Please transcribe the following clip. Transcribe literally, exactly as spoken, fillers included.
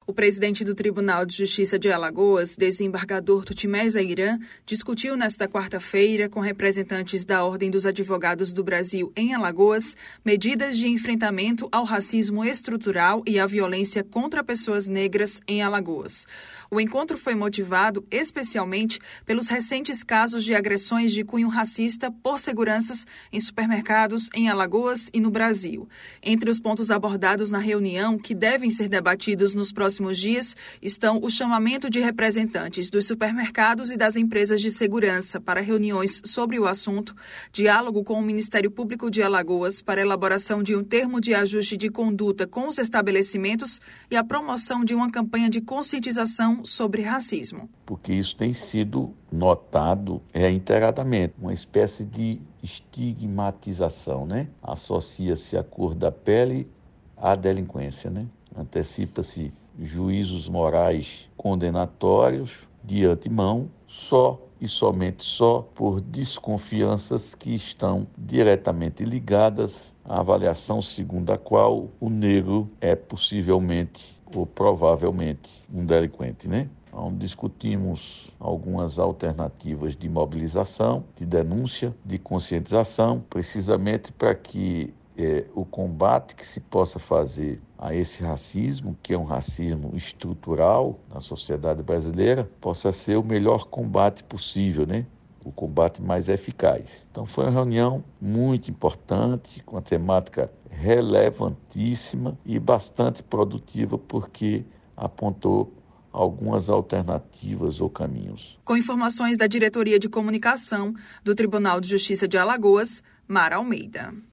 O presidente do Tribunal de Justiça de Alagoas, desembargador Tutimés Airan, discutiu nesta quarta-feira com representantes da Ordem dos Advogados do Brasil em Alagoas medidas de enfrentamento ao racismo estrutural e à violência contra pessoas negras em Alagoas. O encontro foi motivado especialmente pelos recentes casos de agressões de cunho racista por seguranças em supermercados em Alagoas e no Brasil. Entre os pontos abordados na reunião, que devem ser debatidos nos próximos dias, estão o chamamento de representantes dos supermercados e das empresas de segurança para reuniões sobre o assunto, diálogo com o Ministério Público de Alagoas para a elaboração de um termo de ajuste de conduta com os estabelecimentos e a promoção de uma campanha de conscientização sobre racismo. Porque isso tem sido notado reiteradamente, uma espécie de estigmatização, né? Associa-se a cor da pele à delinquência, né? Antecipa-se juízos morais condenatórios de antemão, só e somente só por desconfianças que estão diretamente ligadas à avaliação segundo a qual o negro é possivelmente ou provavelmente um delinquente, né? Então, discutimos algumas alternativas de mobilização, de denúncia, de conscientização, precisamente para que É, o combate que se possa fazer a esse racismo, que é um racismo estrutural na sociedade brasileira, possa ser o melhor combate possível, né? O combate mais eficaz. Então foi uma reunião muito importante, com a temática relevantíssima e bastante produtiva, porque apontou algumas alternativas ou caminhos. Com informações da Diretoria de Comunicação do Tribunal de Justiça de Alagoas, Mara Almeida.